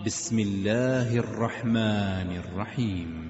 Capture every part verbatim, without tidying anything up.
بسم الله الرحمن الرحيم.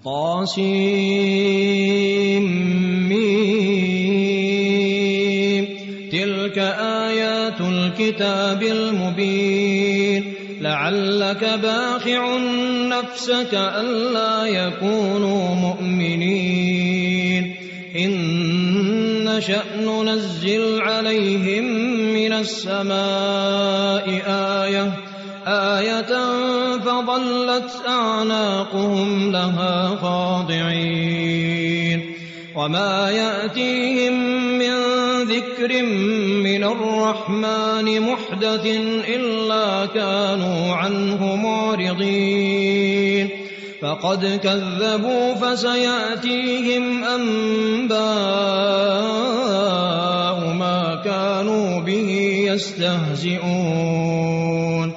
طاسيم تلك آيات الكتاب المبين لعلك باخع نفسك ألا يكونوا مؤمنين إن نشأ ننزل عليهم من السماء آية آية فظلت أعناقهم لها خاضعين وما يأتيهم من ذكر من الرحمن محدث إلا كانوا عنه معرضين فقد كذبوا فسيأتيهم أنباء ما كانوا به يستهزئون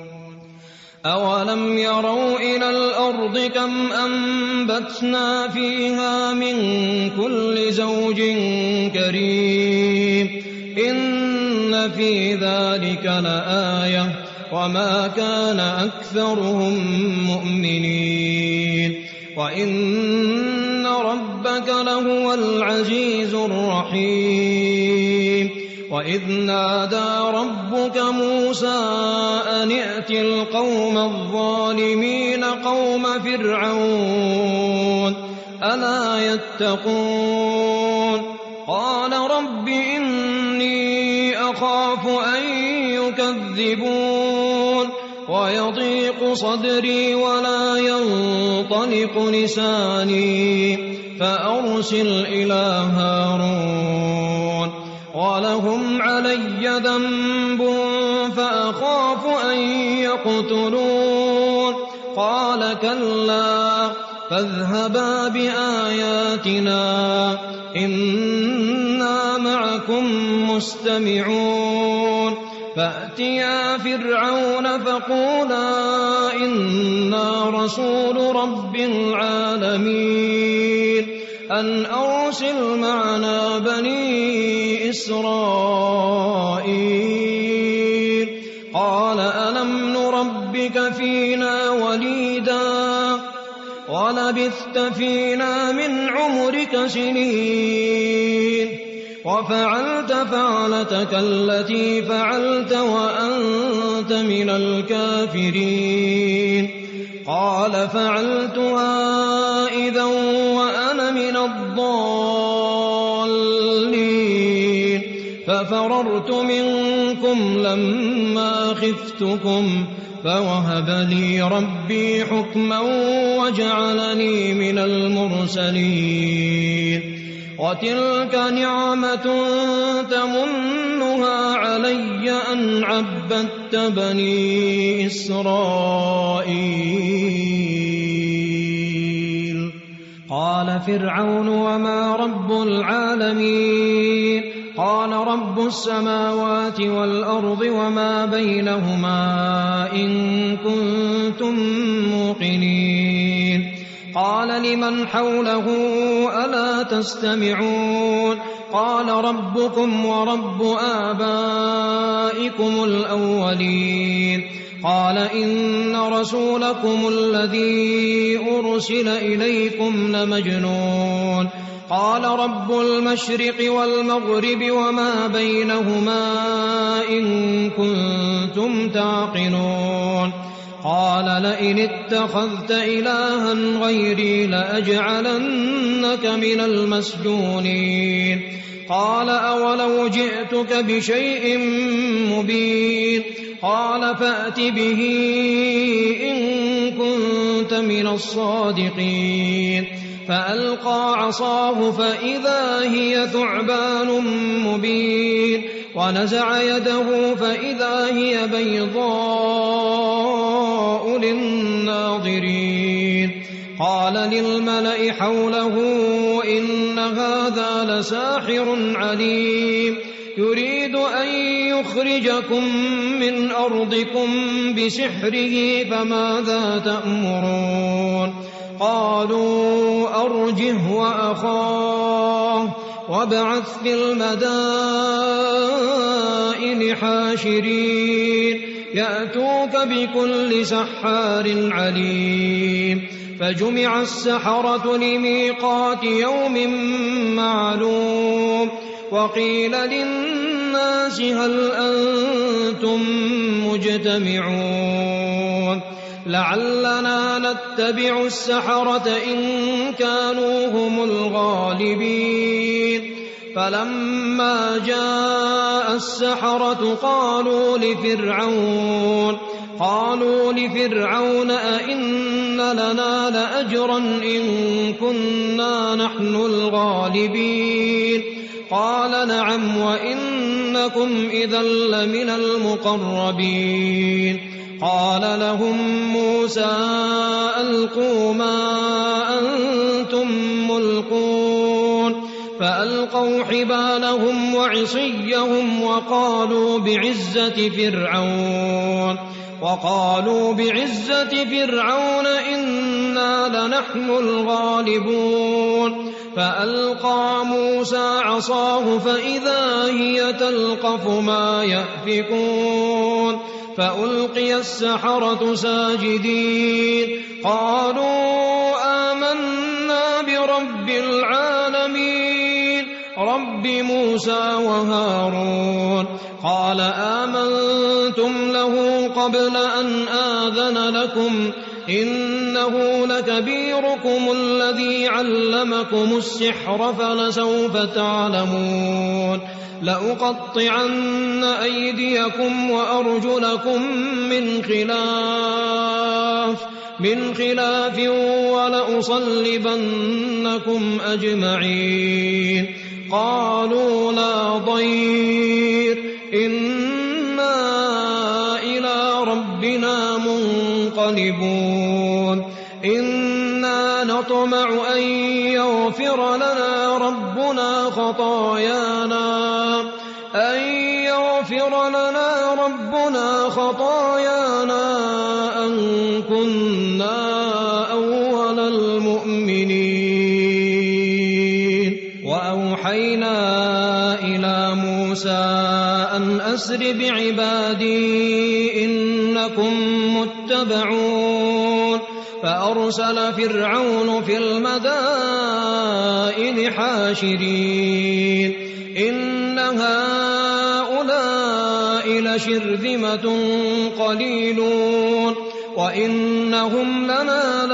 أولم يروا إلى الأرض كم أنبتنا فيها من كل زوج كريم إن في ذلك لآية وما كان أكثرهم مؤمنين وإن ربك لهو العزيز الرحيم وإذ نادى ربك موسى أن ائت القوم الظالمين قوم فرعون ألا يتقون قال رب إني أخاف أن يكذبون ويضيق صدري ولا ينطلق لساني فأرسل إلى هارون ولهم علي ذنب فأخاف أن يقتلون قال كلا فاذهبا بآياتنا إنا معكم مستمعون فأتيا فرعون فقولا إنا رسول رب العالمين أن أرسل معنا بني إسرائيل قال ألم نربك فينا وليدا ولبثت فينا من عمرك سنين وفعلت فعلتك التي فعلت وأنت من الكافرين قال فعلتها إذا وأنا من الضالين ففررت منكم لما خفتكم فوهب لي ربي حكما وجعلني من المرسلين وتلك نعمة تمنها علي أن عبدت بني إسرائيل قال فرعون وما رب العالمين قال رب السماوات والأرض وما بينهما إن كنتم موقنين قال لمن حوله ألا تستمعون قال ربكم ورب آبائكم الأولين قال إن رسولكم الذي أرسل إليكم لمجنون قال رب المشرق والمغرب وما بينهما إن كنتم تعقلون قال لئن اتخذت إلها غيري لأجعلنك من المسجونين قال أولو جئتك بشيء مبين قال فأت به إن كنت من الصادقين فألقى عصاه فإذا هي ثعبان مبين ونزع يده فإذا هي بيضاء للناظرين قال للملأ حوله إن هذا لساحر عليم يريد أن يخرجكم من أرضكم بسحره فماذا تأمرون قالوا أرجه وأخاه وابعث في المدائن حاشرين يأتوك بكل سحار عليم فجمع السحرة لميقات يوم معلوم وقيل للناس هل أنتم مجتمعون لعلنا نتبع السحرة إن كانوا هم الغالبين فلما جاء السحرة قالوا لفرعون قالوا لفرعون أئن لنا لأجرا إن كنا نحن الغالبين قال نعم وإنكم إذا لمن المقربين قال لهم موسى ألقوا ما أنتم ملقون فألقوا حبالهم وعصيهم وقالوا بعزة فرعون وقالوا بعزة فرعون إنا لنحن الغالبون فألقى موسى عصاه فإذا هي تلقف ما يأفكون فألقي السحرة ساجدين قالوا آمنا برب العالمين رب موسى وهارون قال آمنتم له قبل أن آذن لكم إنه لكبيركم الذي علمكم السحر فلسوف تعلمون لأقطعن أيديكم وأرجلكم من خلاف من خلاف ولأصلبنكم أجمعين قالوا لا ضير إنا إلى ربنا منقلبون إنا نطمع أن يغفر لنا ربنا خطايانا أن يغفر لنا ربنا خطايانا أن كنا أول المؤمنين وأوحينا إلى موسى أن أسر بعبادي إنكم متبعون فأرسل فرعون في المدائن حاشرين إن هؤلاء لشرذمة قليلون وإنهم لنا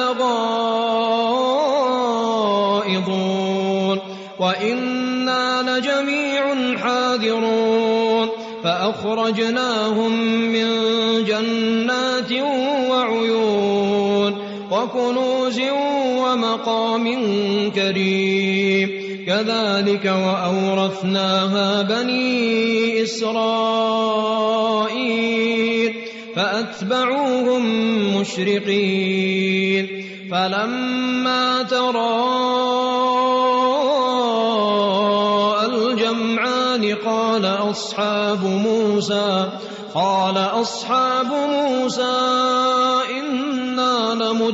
لغائظون وإنا لجميع حاذرون فأخرجناهم من جنات وعيون وكنوز ومقام كريم كذلك وأورثناها بني إسرائيل فأتبعوهم مشرقين فلما تراءى الجمعان قال أصحاب موسى قال أصحاب موسى إنا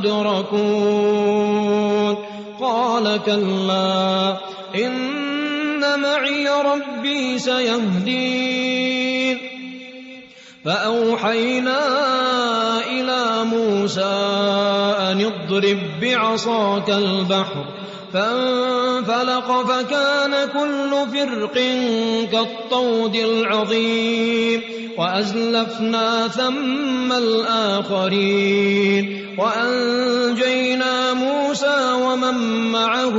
لمدركون قال كلا إن معي ربي سيهدين فأوحينا إلى موسى أن اضرب بعصاك البحر فانفلق فكان كل فرق كالطود العظيم وأزلفنا ثم الآخرين وأنجينا موسى ومن معه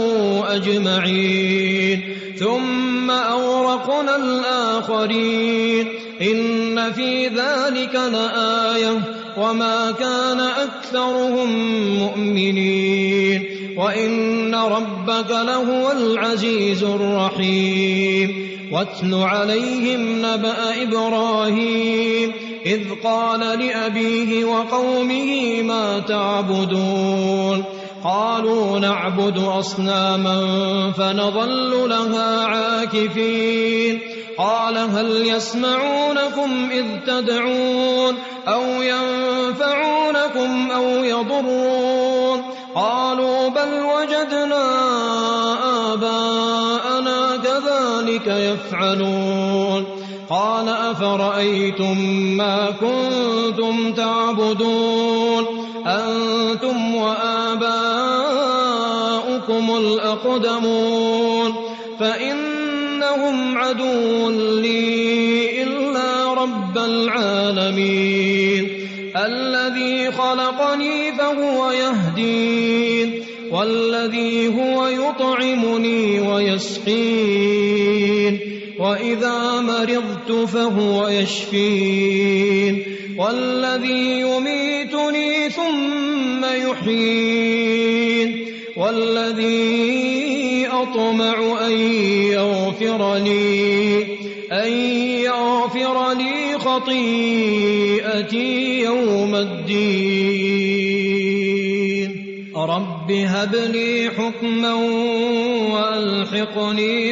أجمعين ثم أورقنا الآخرين إن في ذلك لآية وما كان أكثرهم مؤمنين وإن ربك لهو العزيز الرحيم واتل عليهم نبأ إبراهيم إذ قال لأبيه وقومه ما تعبدون قالوا نعبد أصناما فنظل لها عاكفين قال هل يسمعونكم إذ تدعون أو ينفعونكم أو يضرون قالوا بل وجدنا آباءنا كذلك يفعلون قال أفرأيتم ما كنتم تعبدون أنتم وآباؤكم الأقدمون فإنهم عدو لي إلا رب العالمين الذي خلقني فهو يهدين والذي هو يطعمني ويسقين وإذا مرضت فهو يشفين والذي يميتني ثم يحيين والذي أطمع أن يغفر لي أن يغفر لي خطيئتي يوم الدين رب هب لي حكما وألحقني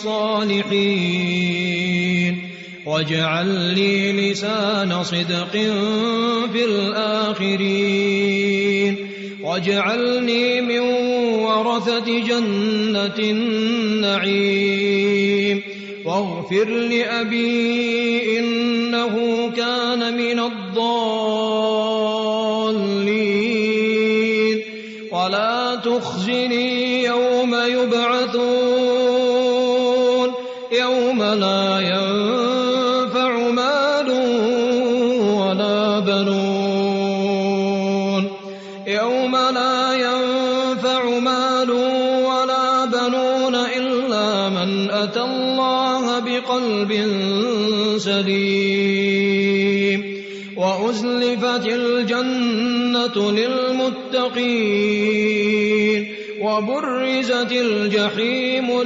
بالصالحين واجعل لي لسان صدق في الآخرين واجعلني من ورثة جنة النعيم واغفر لأبي إنه كان من الضالين ولا تخزني يوم يبعثون يوم لا ينفع مال ولا بنون يوم لا ينفع مال ولا بنون إلا من أتى الله بقلب سليم وأزلفت الجنة للمتقين وبرزت الجحيم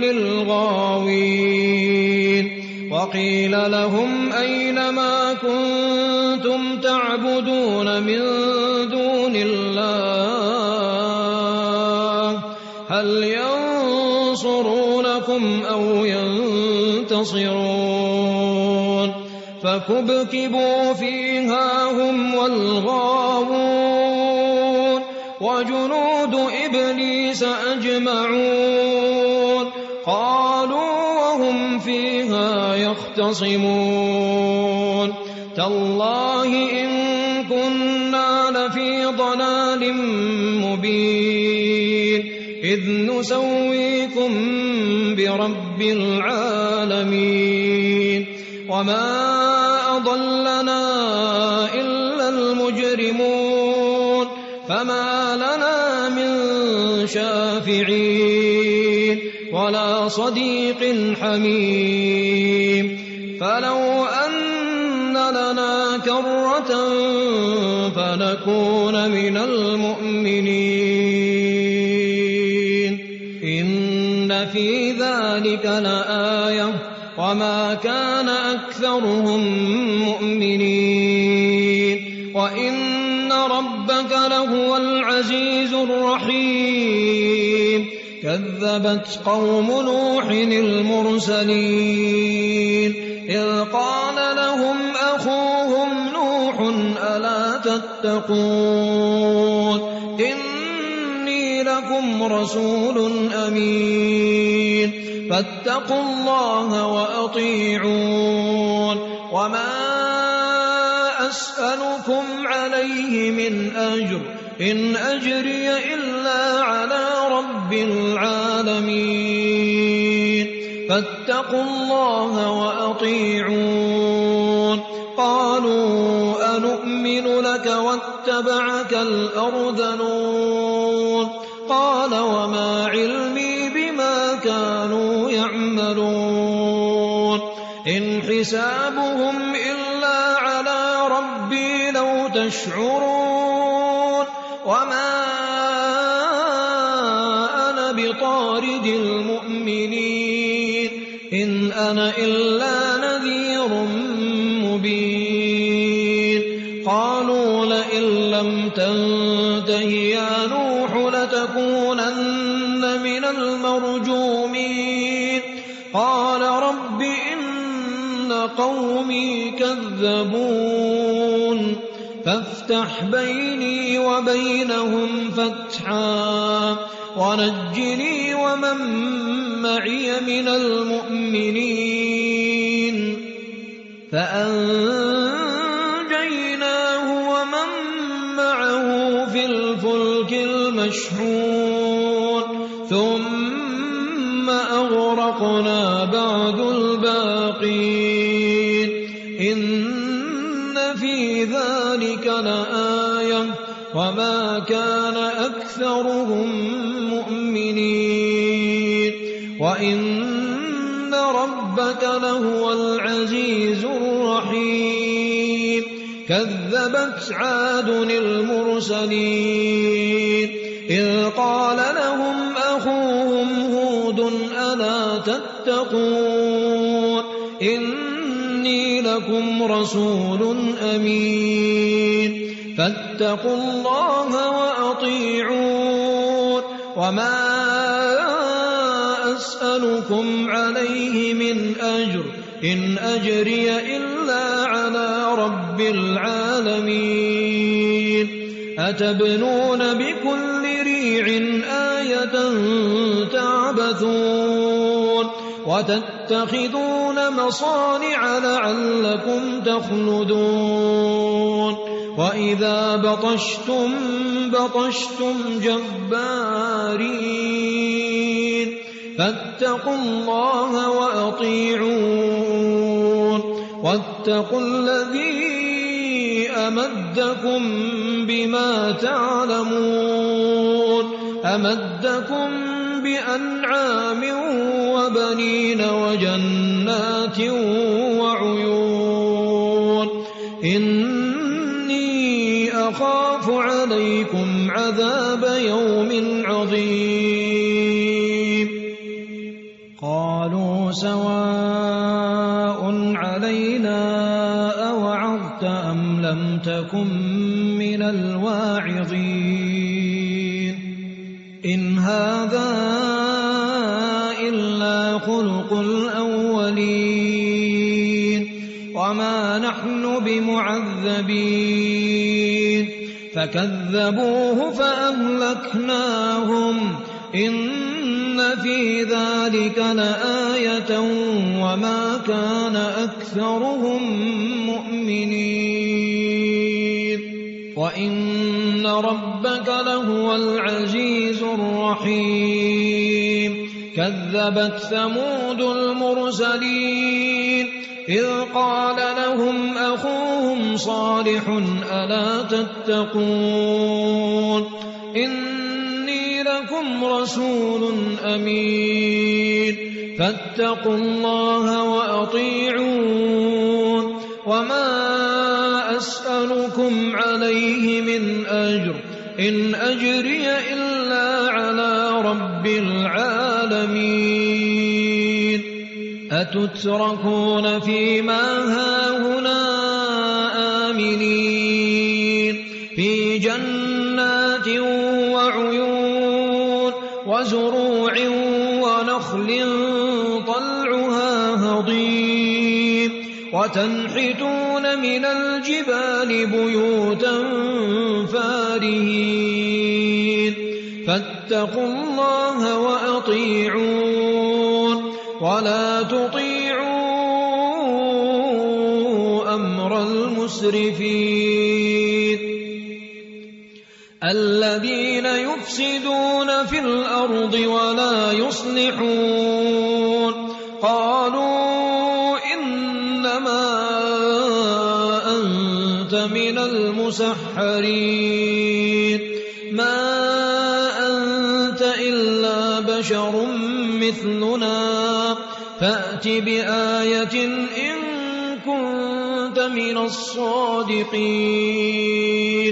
للغاوين وقيل لهم أين ما كنتم تعبدون من دون الله هل ينصرونكم أو ينتصرون فكبكبوا فيها هم والغاوون وجنود إبليس أجمعون قالوا وهم فيها يختصمون تالله إن كنا لفي ضلال مبين إذ نسويكم برب العالمين وما أضلنا إلا المجرمون فما لنا من شافعين ولا صديق حميم فلو أن لنا كرة فنكون من المؤمنين إن في ذلك لآية وما كان أكثرهم مؤمنين وإن ربك لهو العزيز الرحيم كذبت قوم نوح المرسلين إذ قال لهم أخوهم نوح ألا تتقون إني لكم رسول أمين فاتقوا الله وأطيعون وما أسألكم عليه من أجر إن أجري إلا على رب العالمين فاتقوا الله وأطيعون قالوا أنؤمن لك واتبعك الأرذلون قال وما علمي بما كانوا يعملون إن حسابهم إلا على ربي لو تشعرون وما أنا بطارد المؤمنين إن أنا إلا نذير مبين قالوا لئن لم تنته يا نوح لتكونن من المرجومين قال رب إن قومي كذبون فافتح بيني وبينهم فتحا ونجني ومن معي من المؤمنين فأنجيناه ومن معه في الفلك المشحون ثم أغرقنا بعد الباقين إن في ذلك لآية وما كان أكثرهم مؤمنين وإن ربك لهو العزيز الرحيم كذبت عاد المرسلين إذ قال لهم أخوهم هود ألا تتقون إني لكم رسول أمين فاتقوا الله وأطيعون وما أسألكم عليه من أجر إن أجري إلا على رب العالمين أتبنون بكل ريع آية تعبثون وتتخذون مصانع لعلكم تخلدون وإذا بطشتم بطشتم جبارين فاتقوا الله وأطيعون واتقوا الذي أمدكم بما تعلمون أمدكم بأنعام وبنين وجنات وعيون إني أخاف عليكم عذاب يوم عظيم قالوا سواء علينا أوعظت أم لم تكن من الواعظين إن هذا إلا خلق الأولين وما نحن بمعذبين فكذبوه فأهلكناهم إن في ذلك لآية وما كان أكثرهم مؤمنين وإن ربك لهو العزيز الرحيم كذبت ثمود المرسلين إذ قال لهم أخوهم صالح ألا تتقون إني لكم رسول أمين فاتقوا الله وأطيعون وما أسألكم عليه من أجر إن أجري إلا على رب العالمين أتتركون فيما هاهنا آمنين في جنات وعيون وزروع ونخل طلعها هضيم وتنحتون من الجبال بيوتا فارهين فاتقوا الله وأطيعون ولا تطيعوا أمر المسرفين الذين يفسدون في الأرض ولا يصلحون قالوا إنما أنت من المسحرين ما أنت إلا بشر مثلنا فأت بآية إن كنت من الصادقين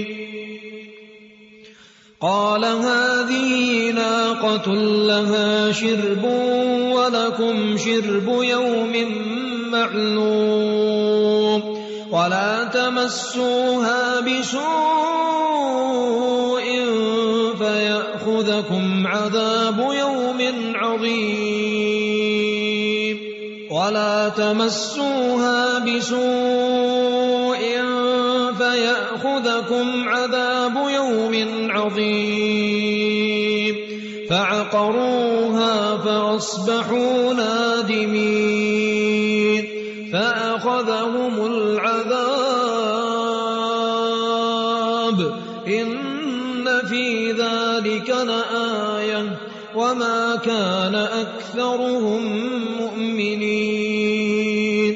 قال هذه ناقة لها شرب ولكم شرب يوم معلوم ولا تمسوها بسوء فيأخذكم عذاب يوم عظيم ولا تمسوها بسوء فيأخذكم عذاب يوم عظيم فعقروها فأصبحوا نادمين فأخذهم إن في ذلك لآية وما كان أكثرهم مؤمنين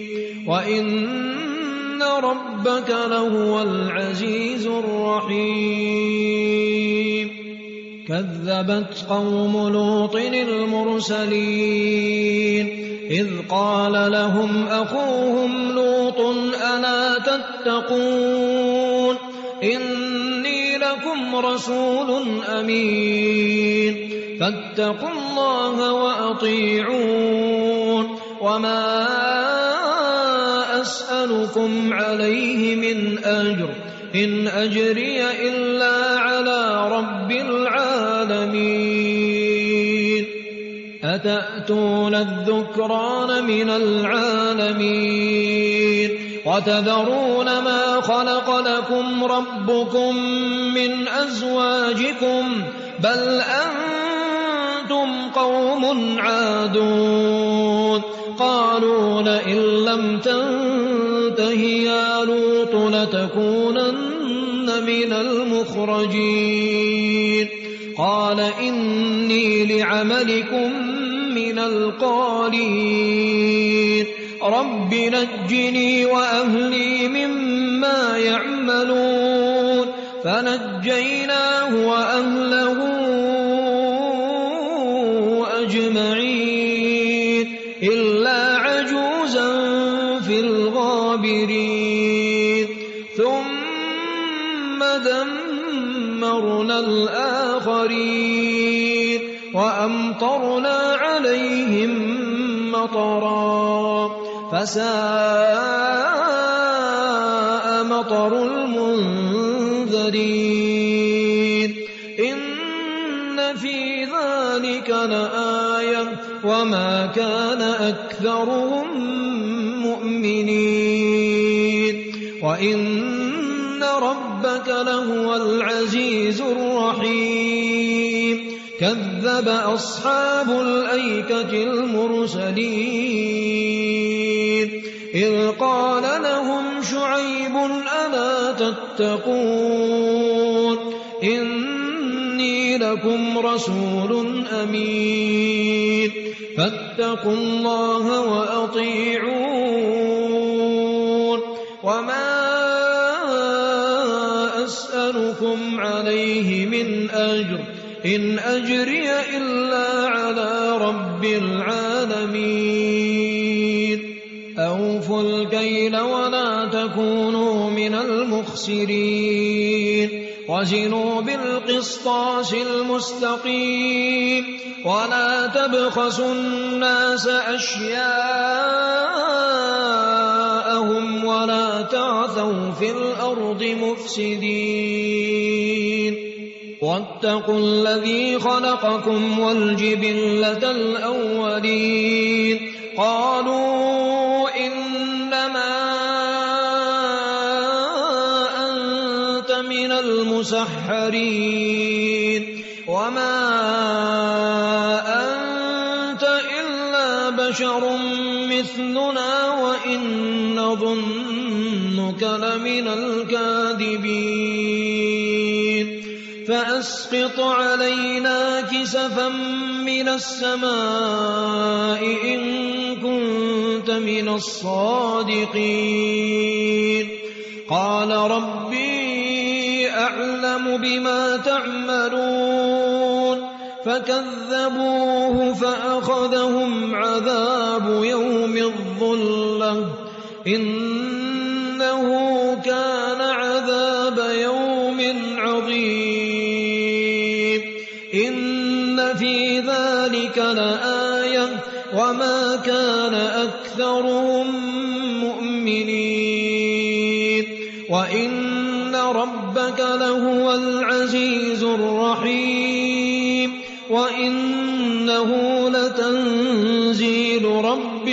وإن ربك لهو العزيز الرحيم كذبت قوم لوط المرسلين إذ قال لهم أخوهم لوط ألا تتقون إني لكم رسول أمين فاتقوا الله وأطيعون وما أسألكم عليه من أجر إن أجري إلا على رب العالمين أتأتون الذكران من العالمين وتذرون ما خلق لكم ربكم من أزواجكم بل أنتم قوم عادون قالوا لئن لم تنته يا لوط لتكونن من المخرجين قال إني لعملكم من القالين رب نجني وأهلي مما يعملون فنجيناه وأهله أجمعين إلا عجوزا في الغابرين ثم دمرنا الآخرين وأمطرنا عليهم مطرا فساء مطر المنذرين إن في ذلك لآية وما كان أكثرهم مؤمنين وإن ربك لهو العزيز الرحيم كذب أصحاب الأيكة المرسلين إذ قال لهم شعيب ألا تتقون إني لكم رسول أمين فاتقوا الله وأطيعون وما أسألكم عليه من أجر إن أجري إلا على رب العالمين أوفوا الكيل ولا تكونوا من المخسرين وزنوا بالقسطاس المستقيم ولا تبخسوا الناس أشياءهم ولا تعثوا في الأرض مفسدين واتقوا الذي خلقكم والجبلة الأولين قالوا إنما أنت من المسحرين وما أنت إلا بشر مثلنا وإن نظنك لمن الكاذبين فأسقط علينا كسفا من السماء إن كنت من الصادقين قال ربي أعلم بما تعملون فكذبوه فأخذهم عذاب يوم الظلة إنه كان عذاب يوم عظيم إن في ذلك لآية وما كان أكثرهم مؤمنين وإن ربك لهو العزيز الرحيم وإنه لتنزيل رب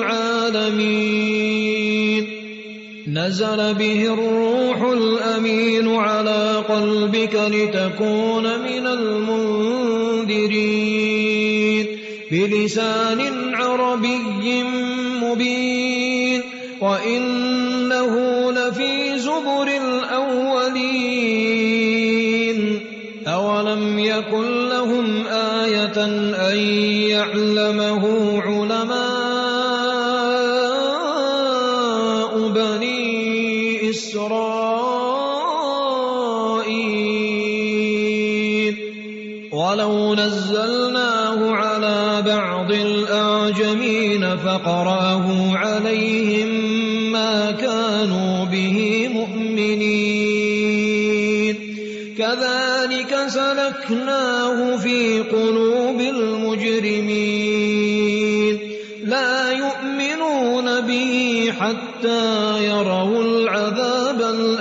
العالمين نزل به الروح الأمين على قلبك لتكون من المنذرين بلسان عربي مبين وإنه لفي زبر الأولين يكن لهم آية أن يعلمه علماء بني إسرائيل ولو نزلناه على بعض الأعجمين فقرأه عليهم ما كانوا به مؤمنين كذلك سلكناه في قلوب المجرمين لا يؤمنون به حتى يروا العذاب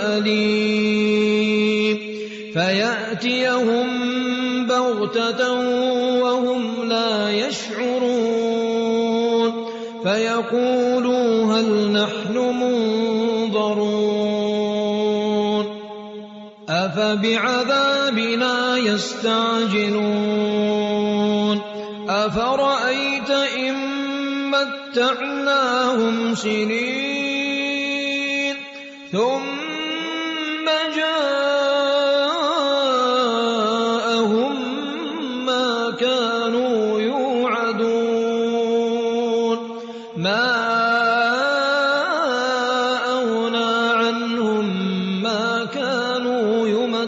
الأليم فيأتيهم بغتة وهم لا يشعرون فيقولوا هل نحن منظرون أفبعذابنا يستعجلون أفرأيت إن متعناهم سنين ثم جاءهم ما كانوا يوعدون ما أغنى عنهم ما كانوا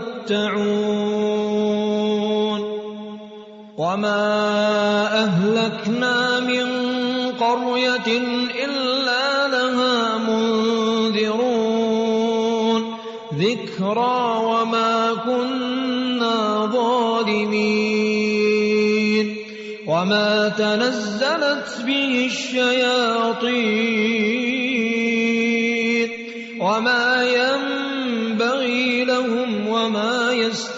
يمتعون وما أهلكنا من قرية إلا لها منذرون ذكرى وما كنا ظالمين وما تنزلت به الشياطين وما ينبغي لهم وما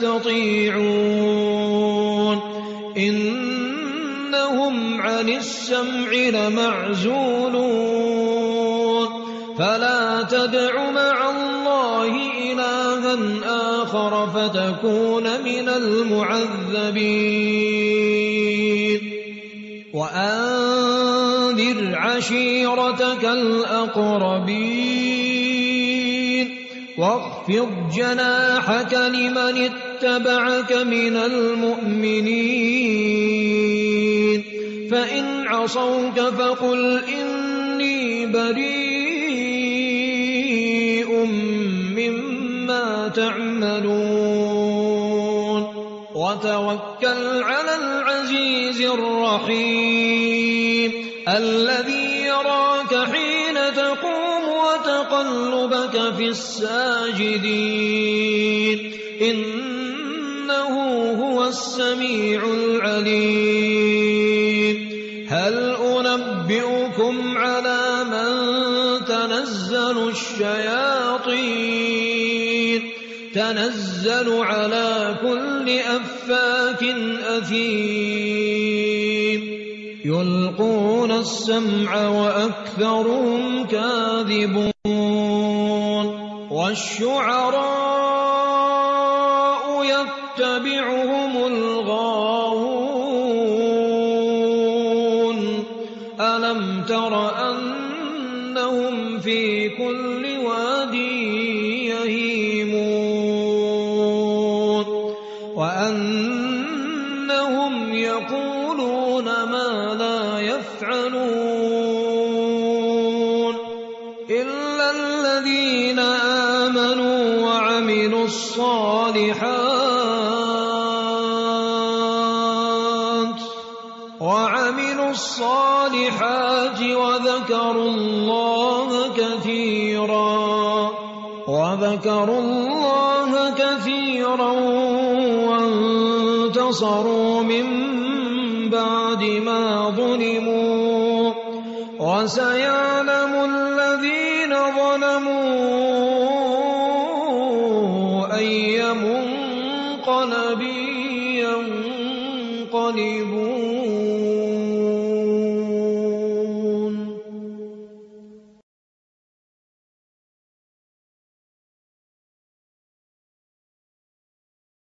يستطيعون إنهم عن السمع لمعزولون فلا تدع مع الله إلها آخر فتكون من المعذبين وأنذر عشيرتك الأقربين واخفض جناحك لمن اتبعك من المؤمنين فإن عصوك فقل إني بريء مما تعملون وتوكل على العزيز الرحيم الذي يراك حين تقوم وتقلبك في الساجدين إنه هو السميع العليم هل أنبئكم على من تنزل الشياطين تنزل على كل أفاك أثيم يلقون السمع وأكثرهم كاذبون والشعراء يتبعهم الغاوون ألم تر أنهم في كل واد يهيمون وأنهم يقولون ما لا يفعلون إلا الذين آمنوا وعملوا الصالحات وعملوا الصالحات وذكروا الله كثيرا وذكروا الله كثيرا وانتصروا من بعد ما ظلموا وسيعلم الذين ظلموا أي منقلب ينقلبون